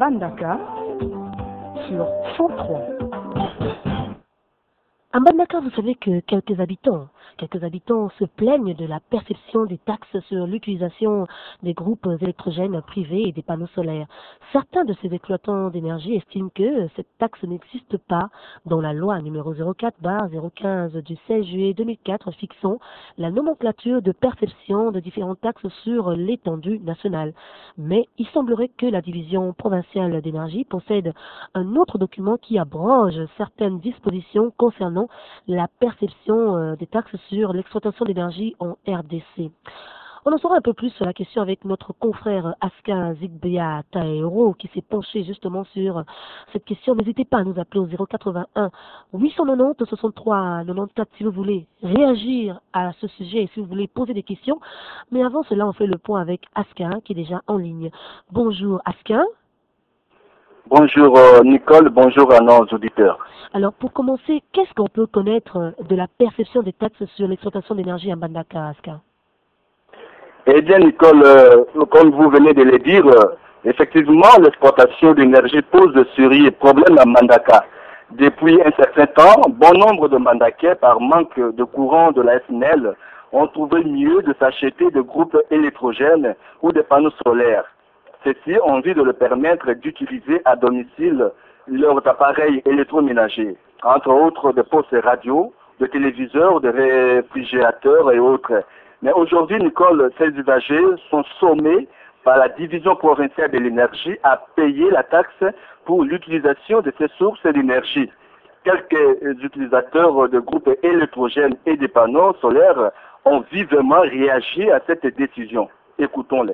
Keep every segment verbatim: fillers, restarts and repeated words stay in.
Mbandaka sur cent trois. À Mbandaka, vous savez que quelques habitants, quelques habitants se plaignent de la perception des taxes sur l'utilisation des groupes électrogènes privés et des panneaux solaires. Certains de ces exploitants d'énergie estiment que cette taxe n'existe pas dans la loi numéro zéro quatre barre zéro quinze du seize juillet deux mille quatre fixant la nomenclature de perception de différentes taxes sur l'étendue nationale. Mais il semblerait que la division provinciale d'énergie possède un autre document qui abroge certaines dispositions concernant la perception des taxes sur l'exploitation d'énergie en R D C. On en saura un peu plus sur la question avec notre confrère Aska Zigbea Taero qui s'est penché justement sur cette question. N'hésitez pas à nous appeler au zéro quatre-vingt-un huit cent quatre-vingt-dix soixante-trois quatre-vingt-quatorze si vous voulez réagir à ce sujet et si vous voulez poser des questions. Mais avant cela, on fait le point avec Aska qui est déjà en ligne. Bonjour Aska. Bonjour euh, Nicole, bonjour à nos auditeurs. Alors pour commencer, qu'est-ce qu'on peut connaître de la perception des taxes sur l'exploitation d'énergie à Mbandaka, Aska? Eh bien Nicole, euh, comme vous venez de le dire, euh, effectivement l'exploitation d'énergie pose de sérieux problèmes à Mbandaka. Depuis un certain temps, bon nombre de Mbandakais, par manque de courant de la S N L, ont trouvé mieux de s'acheter des groupes électrogènes ou des panneaux solaires. Ceux-ci ont envie de le permettre d'utiliser à domicile leurs appareils électroménagers, entre autres de postes radio, de téléviseurs, de réfrigérateurs et autres. Mais aujourd'hui, Nicole, ces usagers sont sommés par la division provinciale de l'énergie à payer la taxe pour l'utilisation de ces sources d'énergie. Quelques utilisateurs de groupes électrogènes et des panneaux solaires ont vivement réagi à cette décision. Écoutons-les.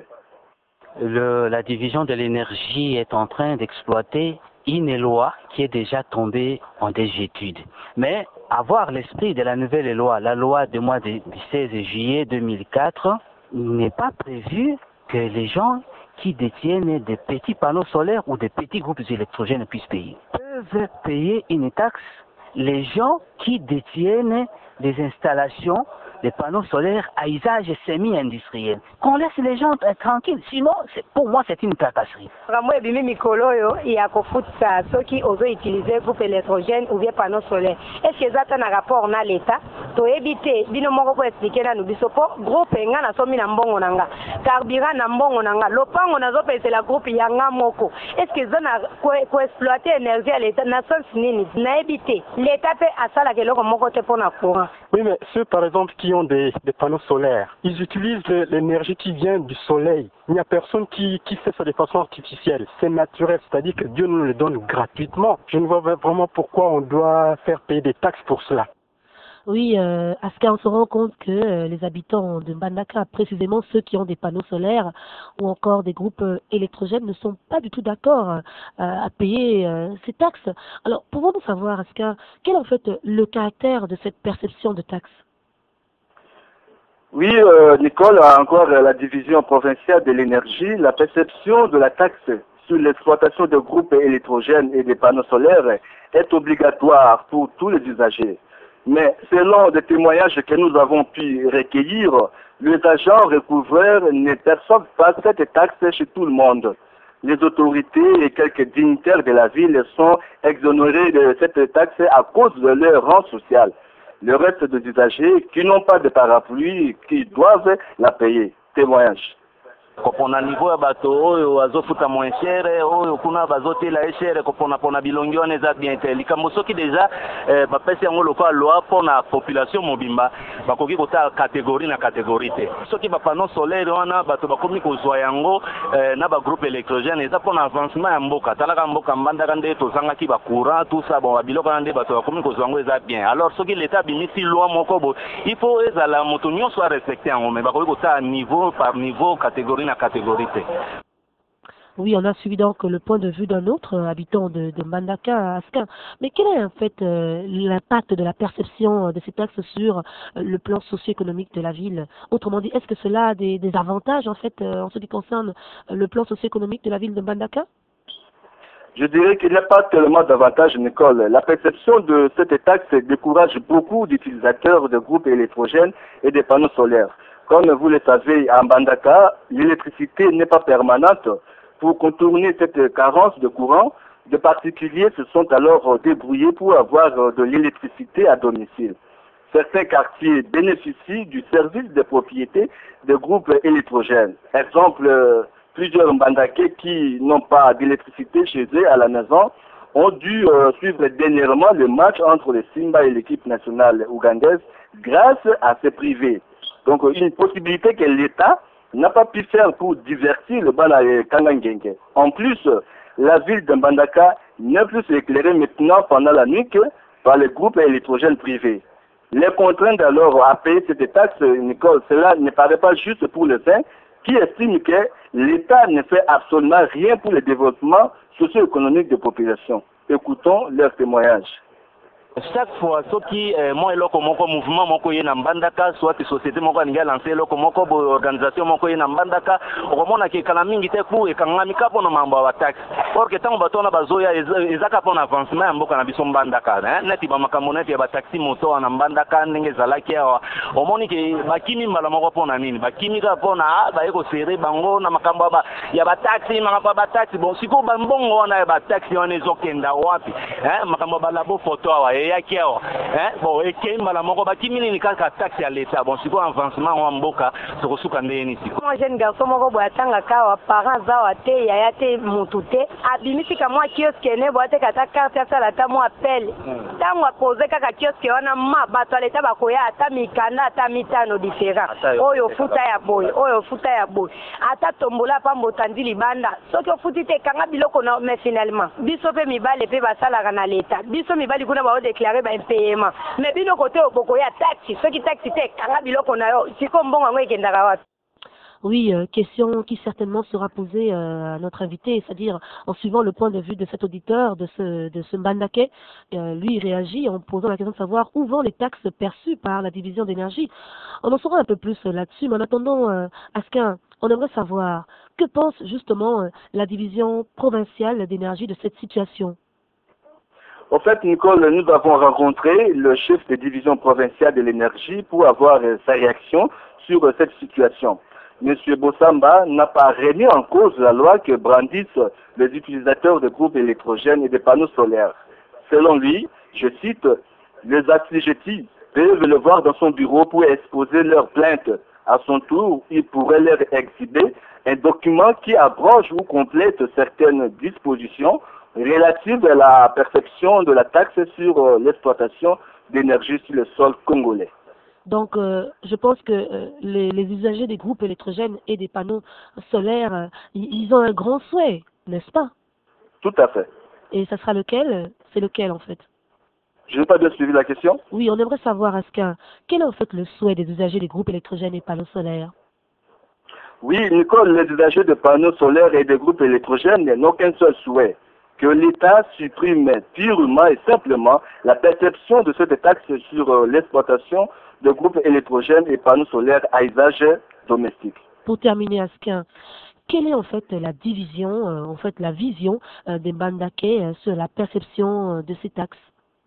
Le, la division de l'énergie est en train d'exploiter une loi qui est déjà tombée en désuétude. Mais avoir l'esprit de la nouvelle loi, la loi du mois du seize juillet deux mille quatre, il n'est pas prévu que les gens qui détiennent des petits panneaux solaires ou des petits groupes électrogènes puissent payer. Peuvent payer une taxe les gens qui détiennent des installations des panneaux solaires à usage semi-industriel. Qu'on laisse les gens euh, tranquilles, sinon c'est, pour moi c'est une tracasserie. Moi, je suis il y a ceux qui osent utiliser groupe électrogène ou bien panneaux solaires. Est-ce que ça a un rapport à l'État? Pour éviter, bino moko pour expliquer na nubisopo, groupe nga na somi na mbongo nanga, carburant na mbongo nanga, lopango na zope c'est la groupe yanga moko. Est-ce que ça na ko exploiter énergie à l'État na sens nini? Na éviter, l'État peut asala que loko moko te pona courant. Oui, mais ceux par exemple qui ont des, des panneaux solaires, ils utilisent le, l'énergie qui vient du soleil. Il n'y a personne qui, qui fait ça de façon artificielle. C'est naturel, c'est-à-dire que Dieu nous le donne gratuitement. Je ne vois pas vraiment pourquoi on doit faire payer des taxes pour cela. Oui, euh, Aska, on se rend compte que euh, les habitants de Mbandaka, précisément ceux qui ont des panneaux solaires ou encore des groupes euh, électrogènes, ne sont pas du tout d'accord euh, à payer euh, ces taxes. Alors, pouvons-nous savoir, Aska, quel est en fait le caractère de cette perception de taxes? Oui, euh, Nicole, encore la division provinciale de l'énergie, la perception de la taxe sur l'exploitation de groupes électrogènes et des panneaux solaires est obligatoire pour tous les usagers. Mais selon des témoignages que nous avons pu recueillir, les agents recouvreurs ne perçoivent pas cette taxe chez tout le monde. Les autorités et quelques dignitaires de la ville sont exonérés de cette taxe à cause de leur rang social. Le reste des usagers qui n'ont pas de parapluie, qui doivent la payer. Témoignage. Kopona niveau ya bato oyo azofuta moins cher oyo kuna bazotela cher kopona pona bilongione za bien te likambo soki deja eh, bapesi yango lokola loi pona population mobimba bakoki kota catégorie na catégorie te soki ba panneau solaire wana bato bakomi kozwa yango eh, na ba groupe électrogène eza pona avancement ya mboka talaka mboka Mbandaka nde tozangaki ba courant tout ça bon biloko na nde bato bakomi kozwa yango eza bien alors soki l'état bimisi loi moko bo il faut ezala moto nyonso soit respecté yango mais bakoki kota niveau par niveau catégorie na catégorie. Oui, on a suivi donc le point de vue d'un autre euh, habitant de, de Mbandaka, Aska. Mais quel est en fait euh, l'impact de la perception de ces taxes sur euh, le plan socio-économique de la ville? Autrement dit, est-ce que cela a des, des avantages en fait euh, en ce qui concerne euh, le plan socio-économique de la ville de Mbandaka? Je dirais qu'il n'y a pas tellement d'avantages, Nicole. La perception de cette taxe décourage beaucoup d'utilisateurs de groupes électrogènes et des panneaux solaires. Comme vous le savez, à Mbandaka, l'électricité n'est pas permanente. Pour contourner cette carence de courant, de particuliers se sont alors débrouillés pour avoir de l'électricité à domicile. Certains quartiers bénéficient du service de propriété de groupes électrogènes. Exemple, plusieurs Mbandakais qui n'ont pas d'électricité chez eux à la maison ont dû euh, suivre dernièrement le match entre le Simba et l'équipe nationale ougandaise grâce à ces privés. Donc une possibilité que l'État n'a pas pu faire pour divertir le Bana et Kangangenge. En plus, la ville de Mbandaka n'est plus éclairée maintenant pendant la nuit que par les groupes électrogènes privés. Les contraintes alors à payer cette taxe, Nicole, cela ne paraît pas juste pour les uns qui estiment que l'État ne fait absolument rien pour le développement socio-économique des populations. Écoutons leurs témoignages. Chaque fois, ce qui est moi loko moko mouvement moko yé na mbandaka, soit société moko ninga lancé loko moko organisation moko yé na mbandaka, omona ke kala mingi te ku e kangamika pona mambo wa tax. Or que tant batona bazoya ezaka pona avancement ya mboka na biso mbandaka, hein, neti ba makambo neti ya ba taxi moto na mbandaka ndenge zalaki awa. Omoni ke bakimi mbala moko pona nini? Bakimi ka pona ba eko seré bango na makambo ba ya ba taxi, makambo ba taxi. Bon, siko ba mbongo na ba taxi wana ezokenda wapi? Hein, makambo ba labo photo awa yaki awa. Hein, bon, eke mbala moko bakimi ni kaka taxi ya l'État. Bon, siko avancement wa mboka sokosuka ndeni siko. Moi jeune garçon moko boatanga kawa parents zawa te yaya te mutute abimisi ka mwa kioske ne boate kata carte sala ta mwa appel tango apose kaka kioske wana ma bato aleta bakoya ata mikanda ata mitano différent oyo futa ya boy oyo futa ya boy ata tombola pambo tandi libanda soki ofuti te kanga biloko na mais finalement biso pe mibale pe basala na l'État biso mibali kuna ba déclarer ba paiement mais bino côté okoya taxi soki taxi te kanga biloko na yo siko mbongo ngo ekendaka wapi. Oui, euh, question qui certainement sera posée euh, à notre invité, c'est-à-dire en suivant le point de vue de cet auditeur, de ce, de ce Mbandakais. Euh, lui, il réagit en posant la question de savoir où vont les taxes perçues par la division d'énergie. On en saura un peu plus euh, là-dessus, mais en attendant, euh, Askin, on aimerait savoir que pense justement euh, la division provinciale d'énergie de cette situation. En fait, Nicole, nous avons rencontré le chef de division provinciale de l'énergie pour avoir euh, sa réaction sur euh, cette situation. Monsieur Bossamba n'a pas remis en cause la loi que brandissent les utilisateurs de groupes électrogènes et de panneaux solaires. Selon lui, je cite, les assujettis peuvent le voir dans son bureau pour exposer leurs plaintes. À son tour, il pourrait leur exhiber un document qui abroge ou complète certaines dispositions relatives à la perception de la taxe sur l'exploitation d'énergie sur le sol congolais. Donc, euh, je pense que euh, les, les usagers des groupes électrogènes et des panneaux solaires, euh, ils ont un grand souhait, n'est-ce pas? Tout à fait. Et ça sera lequel? C'est lequel, en fait? Je n'ai pas bien suivi la question. Oui, on aimerait savoir, Askin, quel est en fait le souhait des usagers des groupes électrogènes et panneaux solaires? Oui, Nicole, les usagers de panneaux solaires et des groupes électrogènes n'ont qu'un seul souhait, que l'État supprime purement et simplement la perception de cette taxe sur euh, l'exploitation de groupes électrogènes et panneaux solaires à usage domestique. Pour terminer, Askin, quelle est en fait la division, euh, en fait la vision euh, des Mbandakais euh, sur la perception euh, de ces taxes?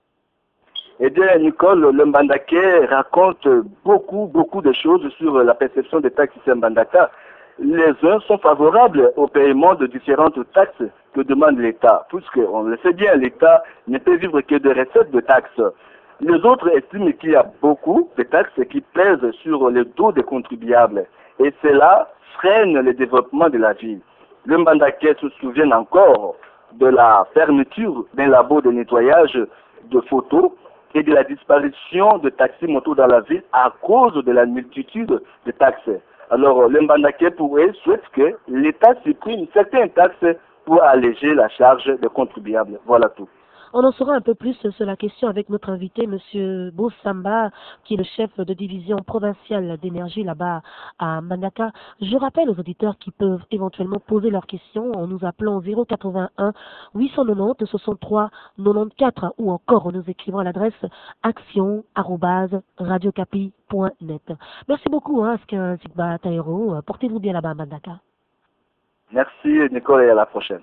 Eh bien, Nicole, le Mbandakais raconte beaucoup, beaucoup de choses sur la perception des taxes ici à Mbandaka. Les uns sont favorables au paiement de différentes taxes que demande l'État, puisque, on le sait bien, l'État ne peut vivre que de recettes de taxes. Les autres estiment qu'il y a beaucoup de taxes qui pèsent sur le dos des contribuables, et cela freine le développement de la ville. Le Mbandakais se souvient encore de la fermeture d'un labo de nettoyage de photos et de la disparition de taxis motos dans la ville à cause de la multitude de taxes. Alors, le Mbandakais pour eux souhaite que l'État supprime certaines taxes pour alléger la charge des contribuables. Voilà tout. On en saura un peu plus sur la question avec notre invité, M. Bossamba, qui est le chef de division provinciale d'énergie là-bas à Mbandaka. Je rappelle aux auditeurs qui peuvent éventuellement poser leurs questions en nous appelant zéro quatre-vingt-un huit cent quatre-vingt-dix soixante-trois quatre-vingt-quatorze ou encore en nous écrivant à l'adresse action arobase radiocapi point net. Merci beaucoup, hein, Askin Zigba Taïro. Portez-vous bien là-bas à Mbandaka. Merci, Nicole, et à la prochaine.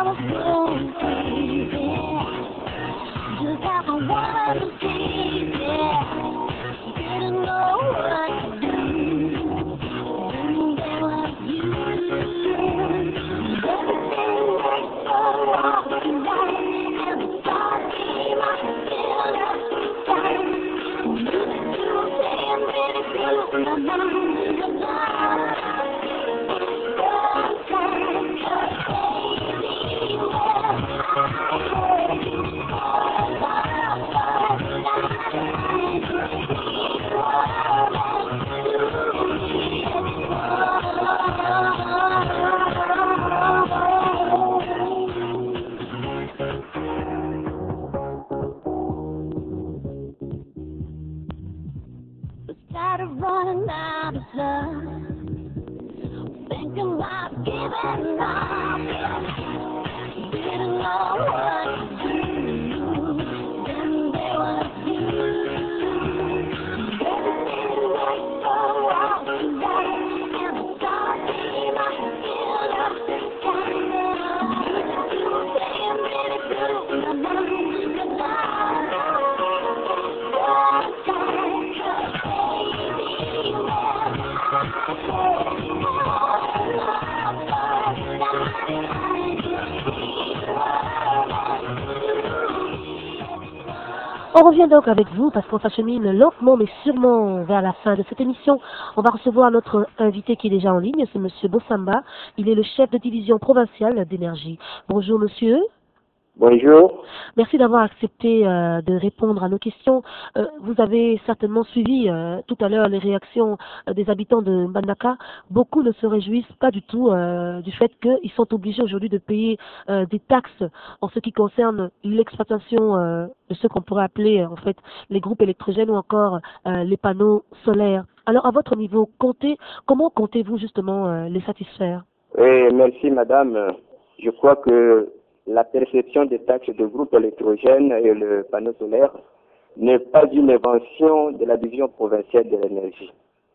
On revient donc avec vous parce qu'on s'achemine lentement mais sûrement vers la fin de cette émission. On va recevoir notre invité qui est déjà en ligne, c'est Monsieur Bossamba. Il est le chef de division provinciale d'énergie. Bonjour Monsieur. Bonjour. Merci d'avoir accepté euh, de répondre à nos questions. Euh, vous avez certainement suivi euh, tout à l'heure les réactions euh, des habitants de Mbandaka. Beaucoup ne se réjouissent pas du tout euh, du fait qu'ils sont obligés aujourd'hui de payer euh, des taxes en ce qui concerne l'exploitation euh, de ce qu'on pourrait appeler en fait les groupes électrogènes ou encore euh, les panneaux solaires. Alors à votre niveau, comptez, comment comptez-vous justement euh, les satisfaire? Oui, merci madame. Je crois que la perception des taxes de groupe électrogène et le panneau solaire n'est pas une invention de la division provinciale de l'énergie.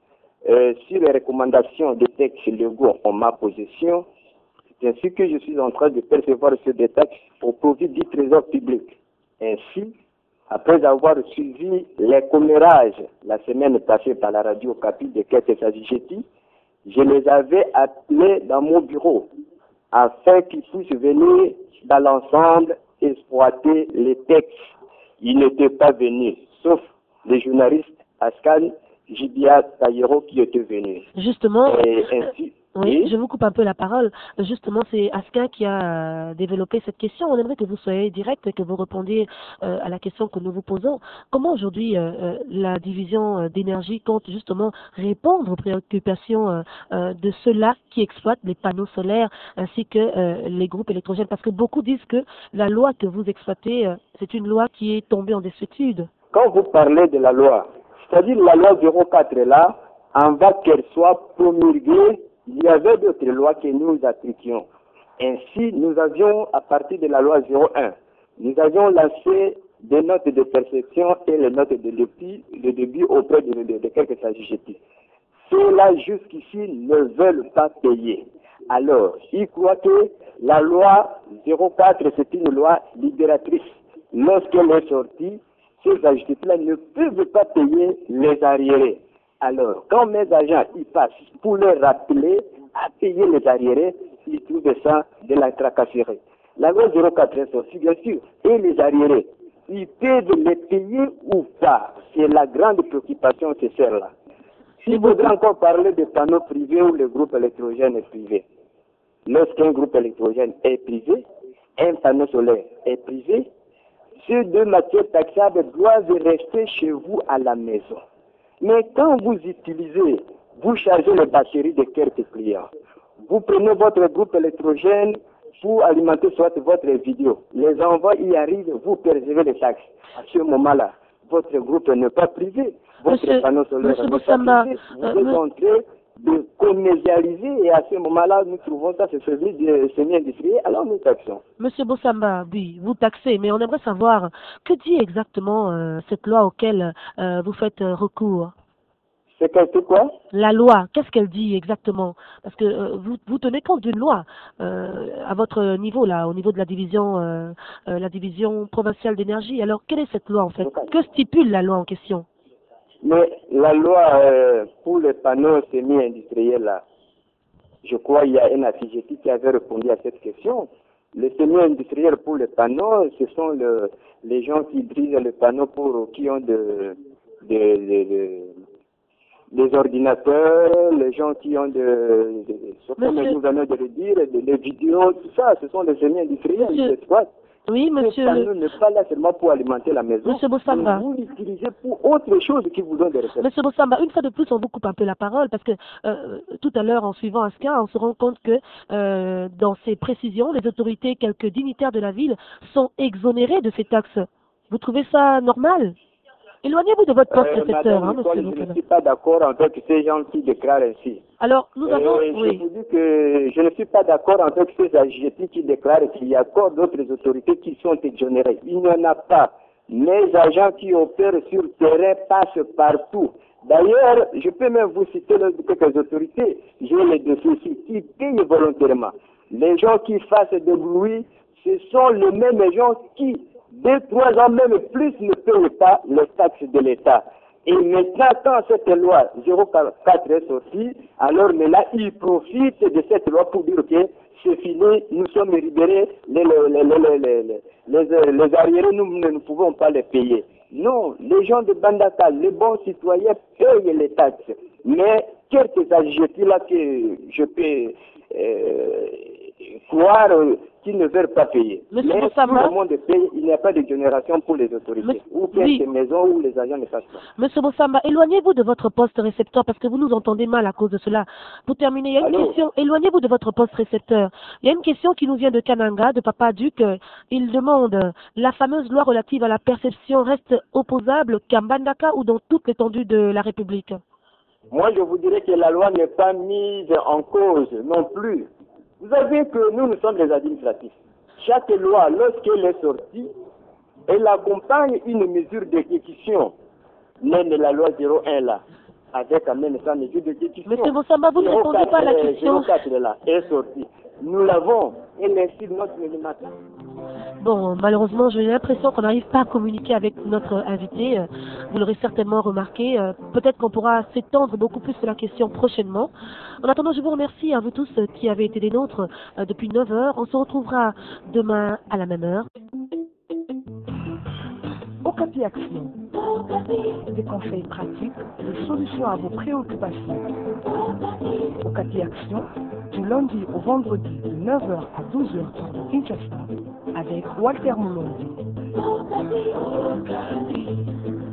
Euh, sur les recommandations des textes légaux en ma possession, c'est ainsi que je suis en train de percevoir ces taxes au profit du trésor public. Ainsi, après avoir suivi les commérages la semaine passée par la radio Capi de Kete Sajijeti, je les avais appelés dans mon bureau afin qu'ils puissent venir dans l'ensemble exploiter les textes. Ils n'étaient pas venus, sauf les journalistes Askan, Jibia, Tayero qui étaient venus. Justement, et ainsi, oui, je vous coupe un peu la parole. Justement, c'est Askin qui a euh, développé cette question. On aimerait que vous soyez direct et que vous répondiez euh, à la question que nous vous posons. Comment aujourd'hui euh, euh, la division euh, d'énergie compte justement répondre aux préoccupations euh, euh, de ceux-là qui exploitent les panneaux solaires ainsi que euh, les groupes électrogènes? Parce que beaucoup disent que la loi que vous exploitez, euh, c'est une loi qui est tombée en désuétude. Quand vous parlez de la loi, c'est-à-dire la loi zéro quatre est là, avant qu'elle soit promulguée, il y avait d'autres lois que nous appliquions. Ainsi, nous avions, à partir de la loi zéro un, nous avions lancé des notes de perception et les notes de débit, de débit auprès de, de, de quelques sagistes. Ceux-là, jusqu'ici, ne veulent pas payer. Alors, ils croient que la loi zéro quatre, c'est une loi libératrice. Lorsqu'elle est sortie, ces agistes-là ne peuvent pas payer les arriérés. Alors, quand mes agents y passent pour leur rappeler à payer les arriérés, ils trouvent ça de la tracasserie. La loi zéro quatre est sortie, bien sûr, et les arriérés, ils peuvent les payer ou pas. C'est la grande préoccupation, c'est celle-là. S'il faudrait encore parler des panneaux privés ou le groupe électrogène est privé. Lorsqu'un groupe électrogène est privé, un panneau solaire est privé, ces deux matières taxables doivent rester chez vous à la maison. Mais quand vous utilisez, vous chargez les batteries de quelques clients, vous prenez votre groupe électrogène pour alimenter soit votre vidéo, les envois y arrivent, vous percevez les taxes. À ce moment-là, votre groupe n'est pas privé, votre Monsieur, panneau solaire Monsieur n'est Bossamba, pas privé, vous euh, êtes me... en train de commercialiser et à ce moment-là, nous trouvons ça, c'est celui de semi-industriel, alors nous taxons. Monsieur Bossamba, oui, vous taxez, mais on aimerait savoir que dit exactement euh, cette loi auquel euh, vous faites euh, recours. C'est que quoi? La loi, qu'est-ce qu'elle dit exactement? Parce que euh, vous, vous tenez compte d'une loi euh, à votre niveau, là, au niveau de la division, euh, euh, la division provinciale d'énergie. Alors, quelle est cette loi, en fait? Que stipule la loi en question? Mais la loi euh, pour les panneaux semi-industriels, là, je crois qu'il y a un assujetti qui avait répondu à cette question. Les semi-industriels pour les panneaux, ce sont le, les gens qui brisent les panneaux pour qui ont de, de, de, de des ordinateurs, les gens qui ont de, de, ce que nous venons de le dire, des vidéos, tout ça, ce sont des semi-industriels, c'est quoi? Oui, monsieur. Le panneau n'est pas là seulement pour alimenter la maison. Monsieur Bossamba. Vous l'utilisez pour autre chose qui vous donne des résultats. Monsieur Bossamba, une fois de plus, on vous coupe un peu la parole parce que euh, tout à l'heure, en suivant Asca, on se rend compte que euh, dans ces précisions, les autorités, quelques dignitaires de la ville, sont exonérés de ces taxes. Vous trouvez ça normal? Éloignez-vous de votre poste euh, récepteur, hein, Nicole, monsieur. Je ne suis pas d'accord avec ces gens qui déclarent ainsi. Alors, nous euh, avons... Je oui. vous dis que je ne suis pas d'accord avec ces agents qui déclarent qu'il y a encore d'autres autorités qui sont exonérées. Il n'y en a pas. Les agents qui opèrent sur le terrain passent partout. D'ailleurs, je peux même vous citer quelques autorités. J'ai les dossiers ici qui payent volontairement. Les gens qui fassent de bruit, ce sont les mêmes gens qui, deux, trois ans même plus, ne payent pas les taxes de l'État. Et maintenant, quand cette loi zéro quatre est sortie, alors maintenant, ils profitent de cette loi pour dire que c'est fini, nous sommes libérés, les, les, les, les, les, les, les arriérés, nous ne pouvons pas les payer. Non, les gens de Bandaka, les bons citoyens payent les taxes. Mais quelques adjectifs là que je peux euh, croire euh, qui ne veulent pas payer. Monsieur Mais Bossamba, tout le monde paye, il n'y a pas d'exonération pour les autorités. Monsieur, ou bien oui. ces maisons où les agents ne passent pas. Monsieur Bossamba, éloignez-vous de votre poste récepteur parce que vous nous entendez mal à cause de cela. Pour terminer, il y a une Allô? question. Éloignez-vous de votre poste récepteur. Il y a une question qui nous vient de Kananga, de Papa Duc. Il demande, la fameuse loi relative à la perception reste opposable qu'à Mbandaka ou dans toute l'étendue de la République? Moi, je vous dirais que la loi n'est pas mise en cause non plus. Vous savez que nous, nous sommes les administratifs. Chaque loi, lorsqu'elle est sortie, elle accompagne une mesure d'exécution. Même la loi zéro un là, avec quand même sa mesure d'exécution. Monsieur Bossamba, vous ne répondez pas à la question. zéro quatre là, est sortie. Nous l'avons, elle est sur notre matin. Bon, malheureusement, j'ai l'impression qu'on n'arrive pas à communiquer avec notre invité. Euh, Vous l'aurez certainement remarqué. Euh, Peut-être qu'on pourra s'étendre beaucoup plus sur la question prochainement. En attendant, je vous remercie à vous tous euh, qui avez été des nôtres euh, depuis neuf heures. On se retrouvera demain à la même heure. Okapi Action. Des conseils pratiques, des solutions à vos préoccupations. Okapi Action, du lundi au vendredi de neuf heures à douze heures sur Kinshasa, avec Walter Moulon.